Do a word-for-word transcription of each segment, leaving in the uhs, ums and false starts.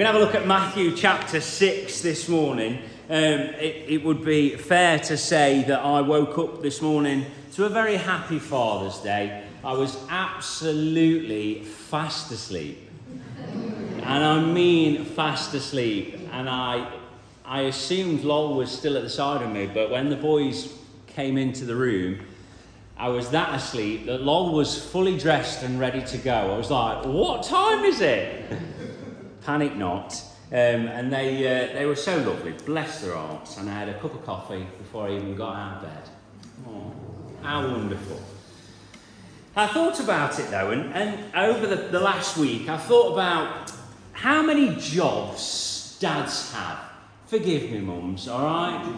We're going to have a look at Matthew chapter six this morning. Um, it, it would be fair to say that I woke up this morning to a very happy Father's Day. I was absolutely fast asleep. And I mean fast asleep. And I, I assumed Lol was still at the side of me, but when the boys came into the room, I was that asleep that Lol was fully dressed and ready to go. I was like, what time is it? Panic not. Um, and they uh, they were so lovely, bless their hearts. And I had a cup of coffee before I even got out of bed. Oh, how wonderful. I thought about it though, and, and over the, the last week, I thought about how many jobs dads have. Forgive me, mums, all right?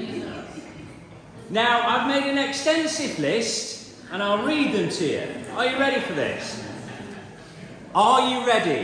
Now, I've made an extensive list, and I'll read them to you. Are you ready for this? Are you ready?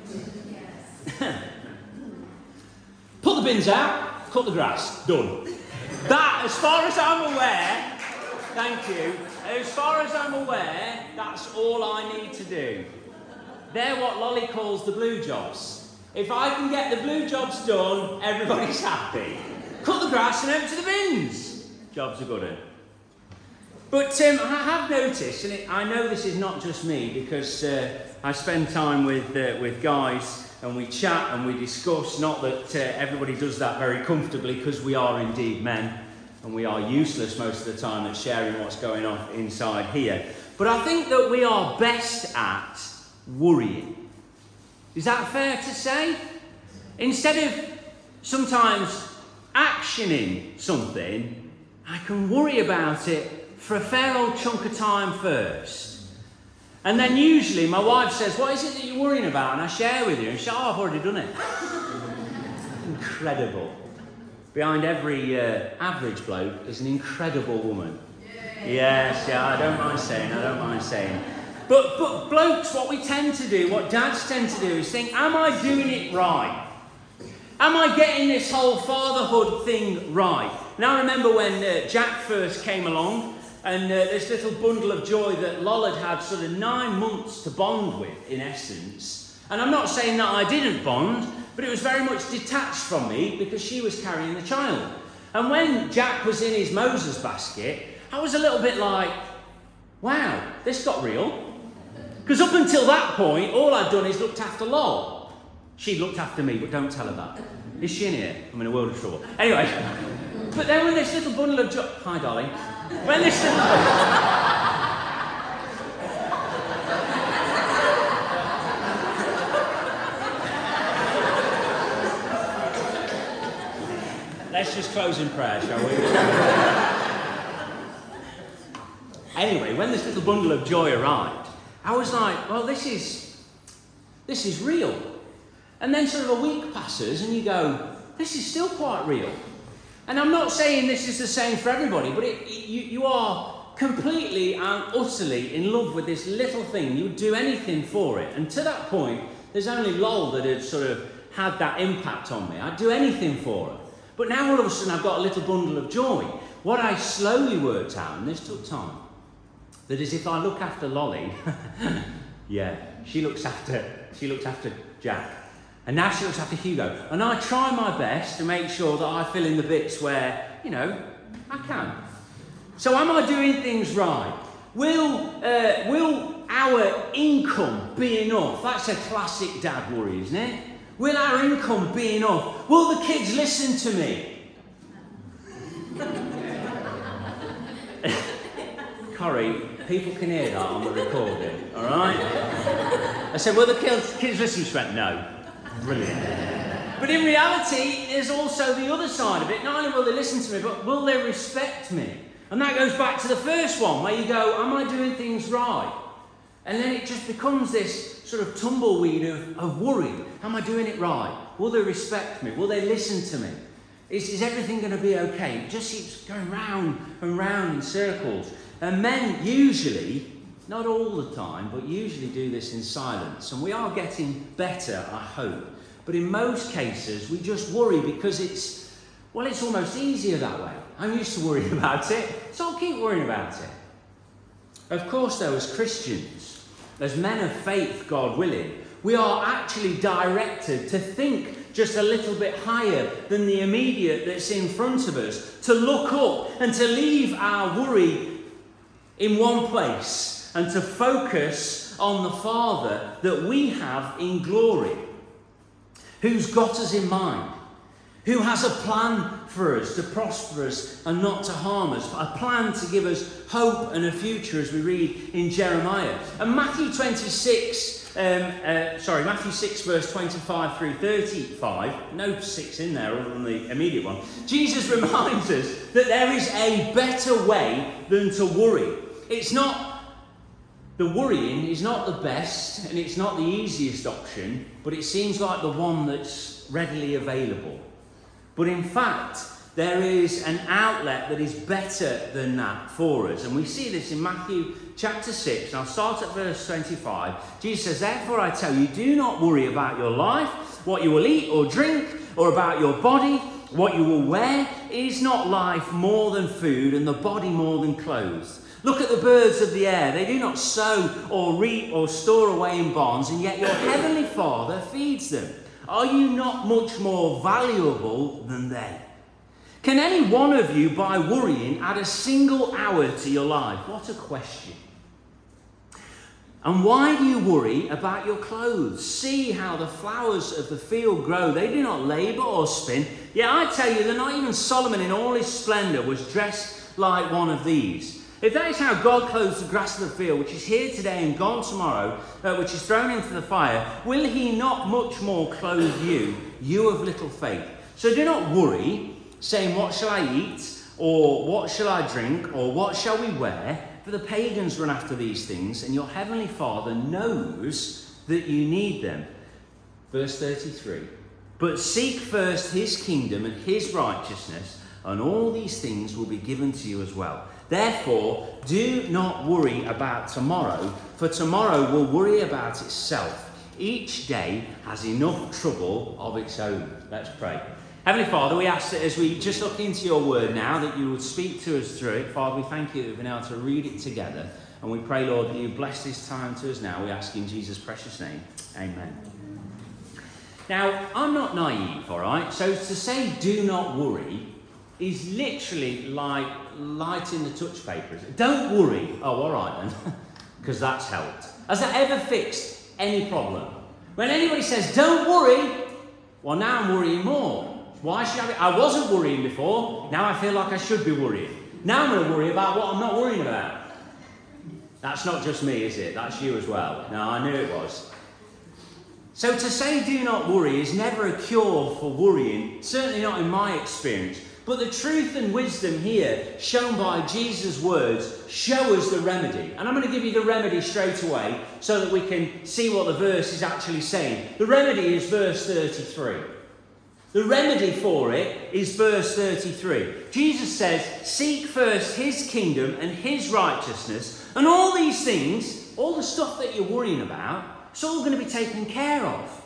Put the bins out, cut the grass, done. That, as far as I'm aware, thank you, as far as I'm aware, that's all I need to do. They're what Lolly calls the blue jobs. If I can get the blue jobs done, everybody's happy. Cut the grass and empty the bins. Jobs are good one. But um, I have noticed, and it, I know this is not just me, because uh, I spend time with uh, with guys and we chat and we discuss, not that uh, everybody does that very comfortably, because we are indeed men and we are useless most of the time at sharing what's going on inside here. But I think that we are best at worrying. Is that fair to say? Instead of sometimes actioning something, I can worry about it for a fair old chunk of time first. And then usually my wife says, what is it that you're worrying about? And I share with you, and she says, oh, I've already done it. Incredible. Behind every uh, average bloke is an incredible woman. Yes, yeah, I don't mind saying, I don't mind saying. But, but blokes, what we tend to do, what dads tend to do is think, am I doing it right? Am I getting this whole fatherhood thing right? Now I remember when uh, Jack first came along, and uh, this little bundle of joy that Lol had had sort of nine months to bond with, in essence. And I'm not saying that I didn't bond, but it was very much detached from me because she was carrying the child. And when Jack was in his Moses basket, I was a little bit like, wow, this got real. Because up until that point, all I'd done is looked after Lol. She looked after me, but don't tell her that. Is she in here? I'm in a world of trouble. Anyway, but then when this little bundle of joy... Hi, darling. When this little... Let's just close in prayer, shall we? Anyway, when this little bundle of joy arrived, I was like, well, this is... This is real. And then sort of a week passes and you go, this is still quite real. And I'm not saying this is the same for everybody, but it, it, you, you are completely and utterly in love with this little thing. You'd do anything for it. And to that point, there's only Lol that had sort of had that impact on me. I'd do anything for her. But now all of a sudden I've got a little bundle of joy. What I slowly worked out, and this took time, that is if I look after Lolly, yeah, she looks after, she looks after Jack. And now she looks after Hugo. And I try my best to make sure that I fill in the bits where, you know, I can. So am I doing things right? Will uh, will our income be enough? That's a classic dad worry, isn't it? Will our income be enough? Will the kids listen to me? Corrie, people can hear that on the recording, all right? I said, will the kids, kids listen? She went, no. Brilliant. But in reality, there's also the other side of it. Not only will they listen to me, but will they respect me? And that goes back to the first one, where you go, am I doing things right? And then it just becomes this sort of tumbleweed of, of worry. Am I doing it right? Will they respect me? Will they listen to me? Is, is everything going to be okay? It just keeps going round and round in circles. And men usually... Not all the time, but usually do this in silence. And we are getting better, I hope. But in most cases, we just worry because it's, well, it's almost easier that way. I'm used to worrying about it, so I'll keep worrying about it. Of course, though, as Christians, as men of faith, God willing, we are actually directed to think just a little bit higher than the immediate that's in front of us, to look up and to leave our worry in one place and to focus on the Father that we have in glory, who's got us in mind, who has a plan for us to prosper us and not to harm us, but a plan to give us hope and a future, as we read in Jeremiah. And Matthew twenty-six, um, uh, sorry, Matthew six, verse twenty-five through thirty-five, no six in there other than the immediate one, Jesus reminds us that there is a better way than to worry. It's not, the worrying is not the best and it's not the easiest option, but it seems like the one that's readily available. But in fact, there is an outlet that is better than that for us. And we see this in Matthew chapter six. And I'll start at verse twenty-five. Jesus says, therefore I tell you, do not worry about your life, what you will eat or drink, or about your body, what you will wear. Is not life more than food, and the body more than clothes? Look at the birds of the air. They do not sow or reap or store away in barns, and yet your heavenly Father feeds them. Are you not much more valuable than they? Can any one of you, by worrying, add a single hour to your life? What a question. And why do you worry about your clothes? See how the flowers of the field grow. They do not labour or spin. Yet I tell you that not even Solomon in all his splendour was dressed like one of these. If that is how God clothes the grass of the field, which is here today and gone tomorrow, uh, which is thrown into the fire, will he not much more clothe you, you of little faith? So do not worry, saying, what shall I eat? Or what shall I drink? Or what shall we wear? For the pagans run after these things, and your heavenly Father knows that you need them. Verse thirty-three. But seek first his kingdom and his righteousness, and all these things will be given to you as well. Therefore, do not worry about tomorrow, for tomorrow will worry about itself. Each day has enough trouble of its own. Let's pray. Heavenly Father, we ask that as we just look into your word now, that you would speak to us through it. Father, we thank you that we've been able to read it together. And we pray, Lord, that you bless this time to us now. We ask in Jesus' precious name. Amen. Now, I'm not naive, all right? So to say do not worry is literally like lighting the touch papers. Don't worry. Oh, all right then, because that's helped. Has that ever fixed any problem? When anybody says, don't worry, well, now I'm worrying more. Why should I be? I wasn't worrying before. Now I feel like I should be worrying. Now I'm going to worry about what I'm not worrying about. That's not just me, is it? That's you as well. No, I knew it was. So to say do not worry is never a cure for worrying, certainly not in my experience. But the truth and wisdom here, shown by Jesus' words, show us the remedy. And I'm going to give you the remedy straight away so that we can see what the verse is actually saying. The remedy is verse thirty-three. The remedy for it is verse thirty-three. Jesus says, seek first his kingdom and his righteousness, and all these things, all the stuff that you're worrying about, it's all going to be taken care of.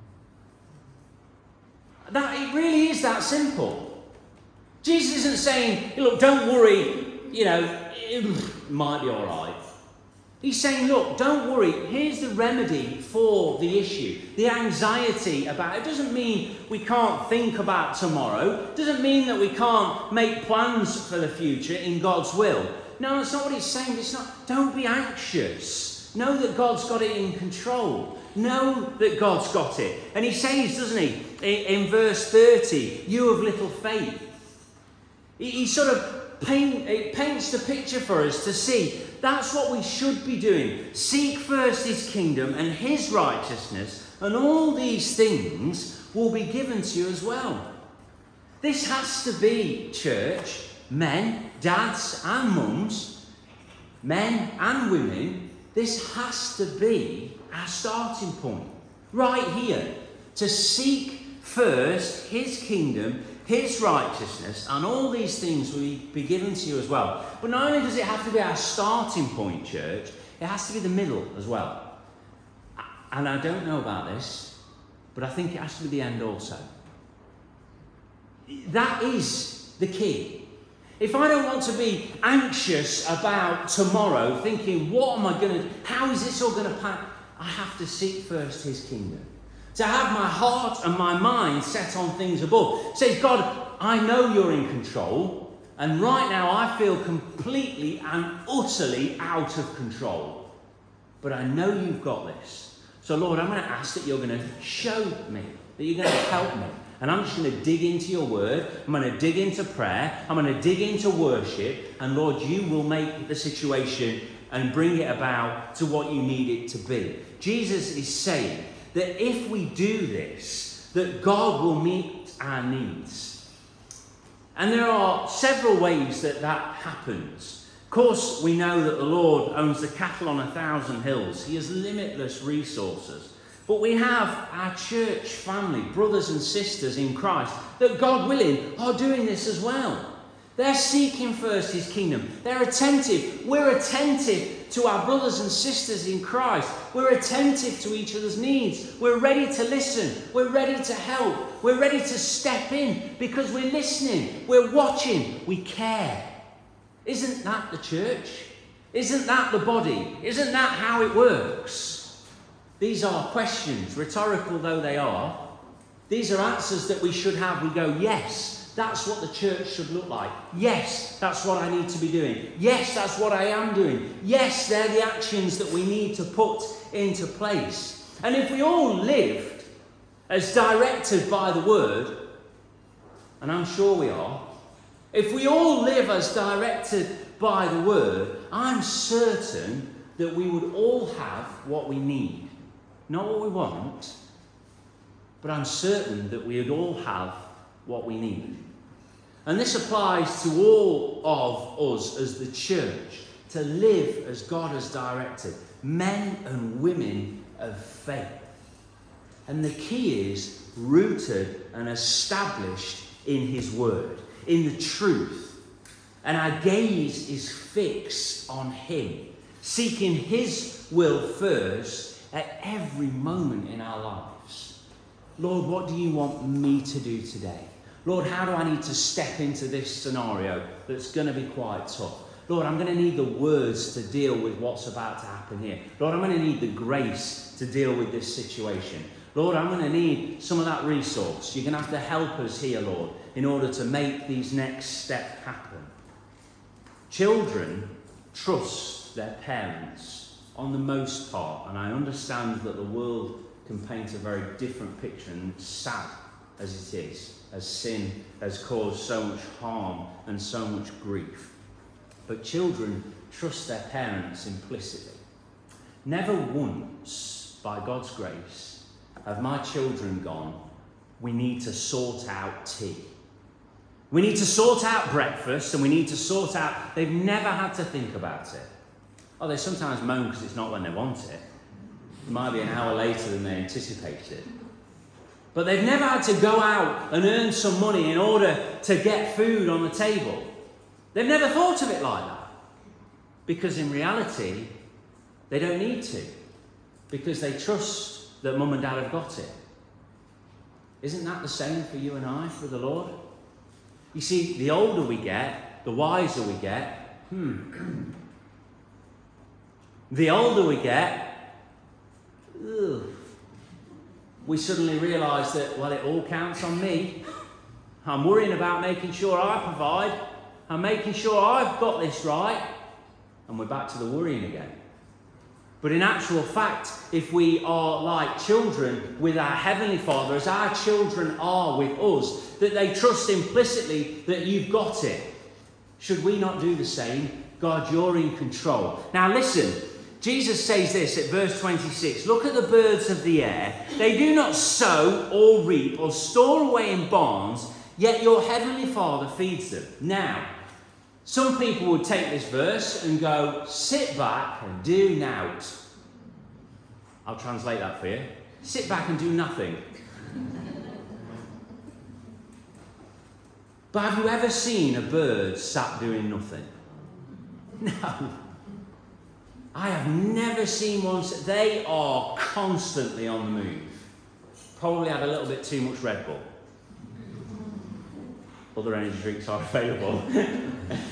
That, it really is that simple. Jesus isn't saying, look, don't worry, you know, it might be all right. He's saying, look, don't worry. Here's the remedy for the issue. The anxiety about it doesn't mean we can't think about tomorrow. It doesn't mean that we can't make plans for the future in God's will. No, that's not what he's saying. It's not. Don't be anxious. Know that God's got it in control. Know that God's got it. And he says, doesn't he, in, in verse thirty, you of little faith. He, he sort of paint, it paints the picture for us to see that's what we should be doing. Seek first his kingdom and his righteousness, and all these things will be given to you as well. This has to be, church, men, dads and mums, men and women, this has to be our starting point. Right here. To seek first his kingdom, his righteousness, and all these things will be given to you as well. But not only does it have to be our starting point, church, it has to be the middle as well. And I don't know about this, but I think it has to be the end also. That is the key. If I don't want to be anxious about tomorrow, thinking, what am I going to do? How is this all going to pa- I have to seek first his kingdom. To have my heart and my mind set on things above. It says, God, I know you're in control, and right now I feel completely and utterly out of control. But I know you've got this. So Lord, I'm going to ask that you're going to show me, that you're going to help me. And I'm just going to dig into your word. I'm going to dig into prayer. I'm going to dig into worship. And Lord, you will make the situation and bring it about to what you need it to be. Jesus is saying that if we do this, that God will meet our needs. And there are several ways that that happens. Of course, we know that the Lord owns the cattle on a thousand hills. He has limitless resources. But we have our church family, brothers and sisters in Christ, that God willing are doing this as well. They're seeking first his kingdom. They're attentive. We're attentive to our brothers and sisters in Christ. We're attentive to each other's needs. We're ready to listen. We're ready to help. We're ready to step in because we're listening. We're watching. We care. Isn't that the church? Isn't that the body? Isn't that how it works? These are questions, rhetorical though they are. These are answers that we should have. We go, yes. That's what the church should look like. Yes, that's what I need to be doing. Yes, that's what I am doing. Yes, they're the actions that we need to put into place. And if we all lived as directed by the word, and I'm sure we are, if we all live as directed by the word, I'm certain that we would all have what we need. Not what we want, but I'm certain that we would all have what we need. And this applies to all of us as the church, to live as God has directed, men and women of faith. And the key is rooted and established in his word, in the truth. And our gaze is fixed on him, seeking his will first at every moment in our lives. Lord, what do you want me to do today? Lord, how do I need to step into this scenario that's going to be quite tough? Lord, I'm going to need the words to deal with what's about to happen here. Lord, I'm going to need the grace to deal with this situation. Lord, I'm going to need some of that resource. You're going to have to help us here, Lord, in order to make these next steps happen. Children trust their parents on the most part, and I understand that the world can paint a very different picture, and sad as it is, as sin has caused so much harm and so much grief. But children trust their parents implicitly. Never once, by God's grace, have my children gone, we need to sort out tea. We need to sort out breakfast, and we need to sort out... They've never had to think about it. Oh, they sometimes moan because it's not when they want it. It might be an hour later than they anticipated. But they've never had to go out and earn some money in order to get food on the table. They've never thought of it like that. Because in reality, they don't need to. Because they trust that mum and dad have got it. Isn't that the same for you and I, for the Lord? You see, the older we get, the wiser we get. Hmm. The older we get, ugh, we suddenly realise that, well, it all counts on me. I'm worrying about making sure I provide. I'm making sure I've got this right. And we're back to the worrying again. But in actual fact, if we are like children with our Heavenly Father, as our children are with us, that they trust implicitly that you've got it, should we not do the same? God, you're in control. Now listen. Jesus says this at verse twenty-six, look at the birds of the air. They do not sow or reap or store away in barns, yet your heavenly Father feeds them. Now, some people would take this verse and go, sit back and do nought. I'll translate that for you. Sit back and do nothing. But have you ever seen a bird sat doing nothing? No. I have never seen one. They are constantly on the move. Probably had a little bit too much Red Bull. Other energy drinks are available.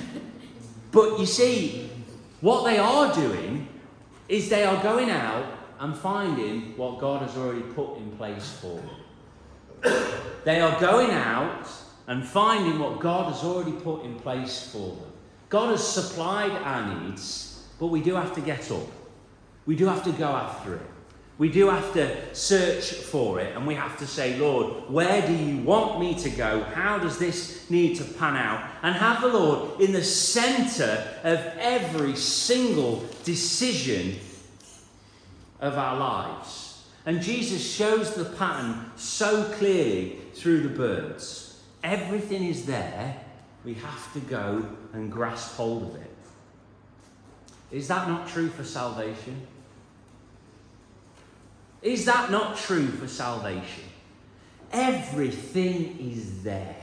But you see, what they are doing is they are going out and finding what God has already put in place for them. They are going out and finding what God has already put in place for them. God has supplied our needs, but we do have to get up. We do have to go after it. We do have to search for it, and we have to say, Lord, where do you want me to go? How does this need to pan out? And have the Lord in the centre of every single decision of our lives. And Jesus shows the pattern so clearly through the birds. Everything is there. We have to go and grasp hold of it. Is that not true for salvation? Is that not true for salvation? Everything is there.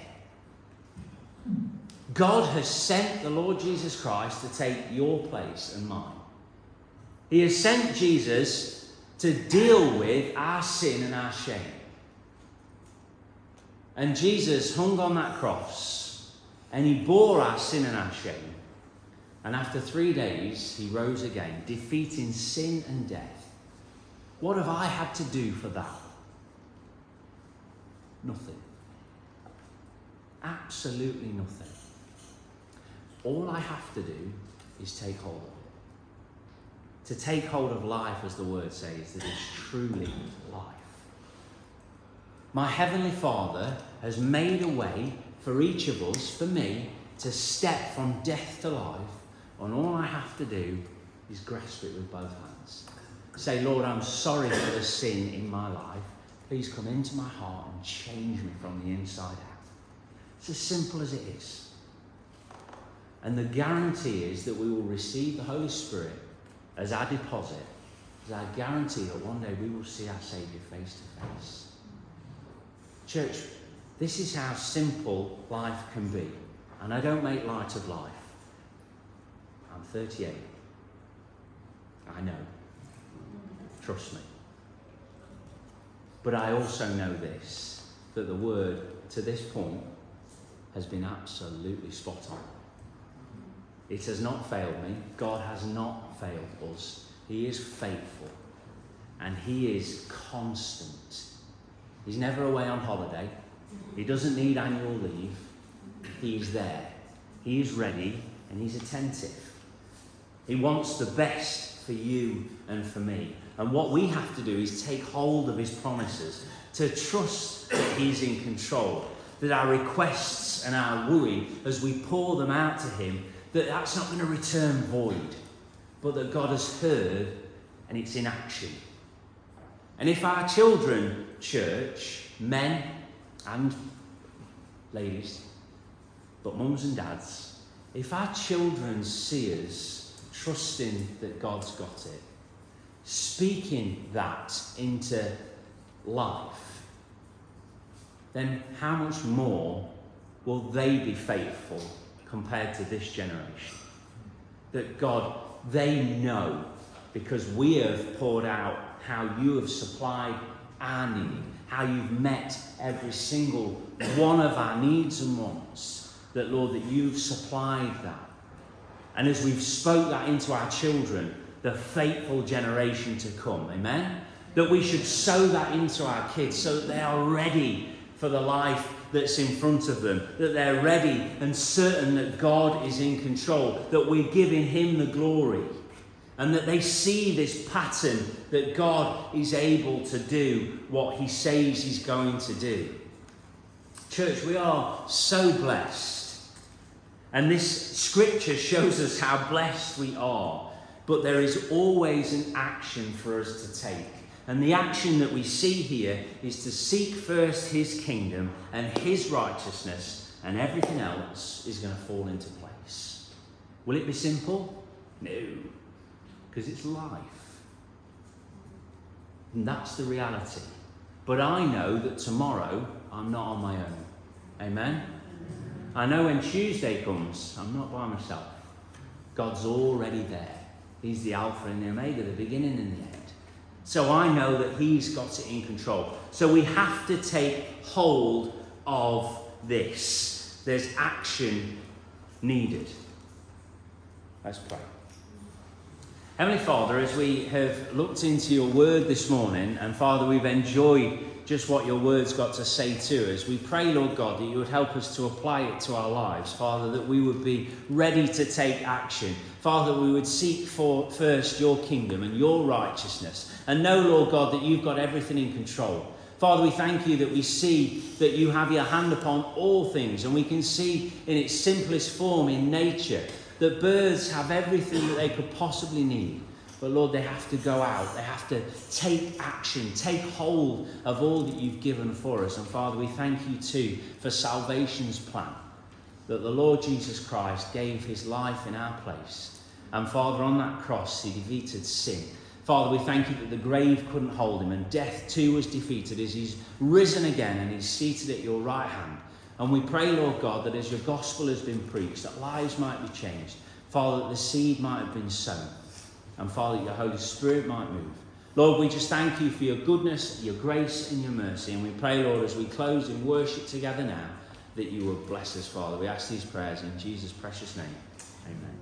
God has sent the Lord Jesus Christ to take your place and mine. He has sent Jesus to deal with our sin and our shame. And Jesus hung on that cross and he bore our sin and our shame. And after three days, he rose again, defeating sin and death. What have I had to do for that? Nothing. Absolutely nothing. All I have to do is take hold of it. To take hold of life, as the word says, that is truly life. My Heavenly Father has made a way for each of us, for me, to step from death to life, and all I have to do is grasp it with both hands. Say, Lord, I'm sorry for the sin in my life. Please come into my heart and change me from the inside out. It's as simple as it is. And the guarantee is that we will receive the Holy Spirit as our deposit, as our guarantee that one day we will see our Saviour face to face. Church, this is how simple life can be. And I don't make light of life. I'm thirty-eight. I know. Trust me. But I also know this, that the word to this point has been absolutely spot on. It has not failed me. God has not failed us. He is faithful. And he is constant. He's never away on holiday. He doesn't need annual leave. He is there. He is ready and he's attentive. He wants the best for you and for me. And what we have to do is take hold of his promises, to trust that he's in control, that our requests and our worry, as we pour them out to him, that that's not going to return void, but that God has heard and it's in action. And if our children, church, men and ladies, but mums and dads, if our children see us trusting that God's got it, speaking that into life, then how much more will they be faithful compared to this generation? That God, they know, because we have poured out how you have supplied our need, how you've met every single one of our needs and wants, that Lord, that you've supplied that. And as we've spoke that into our children, the faithful generation to come, amen? That we should sow that into our kids so that they are ready for the life that's in front of them, that they're ready and certain that God is in control, that we're giving him the glory, and that they see this pattern that God is able to do what he says he's going to do. Church, we are so blessed, and this scripture shows us how blessed we are. But there is always an action for us to take. And the action that we see here is to seek first his kingdom and his righteousness, and everything else is going to fall into place. Will it be simple? No. Because it's life. And that's the reality. But I know that tomorrow I'm not on my own. Amen? I know when Tuesday comes, I'm not by myself. God's already there. He's the Alpha and the Omega, the beginning and the end. So I know that he's got it in control. So we have to take hold of this. There's action needed. Let's pray. Heavenly Father, as we have looked into your word this morning, and Father, we've enjoyed just what your word's got to say to us, we pray, Lord God, that you would help us to apply it to our lives. Father, that we would be ready to take action. Father, we would seek for first your kingdom and your righteousness, and know, Lord God, that you've got everything in control. Father, we thank you that we see that you have your hand upon all things, and we can see in its simplest form in nature that birds have everything that they could possibly need. But Lord, they have to go out. They have to take action, take hold of all that you've given for us. And Father, we thank you too for salvation's plan, that the Lord Jesus Christ gave his life in our place. And Father, on that cross, he defeated sin. Father, we thank you that the grave couldn't hold him, and death too was defeated as he's risen again and he's seated at your right hand. And we pray, Lord God, that as your gospel has been preached, that lives might be changed. Father, that the seed might have been sown. And Father, that your Holy Spirit might move. Lord, we just thank you for your goodness, your grace and your mercy. And we pray, Lord, as we close in worship together now, that you will bless us, Father. We ask these prayers in Jesus' precious name. Amen.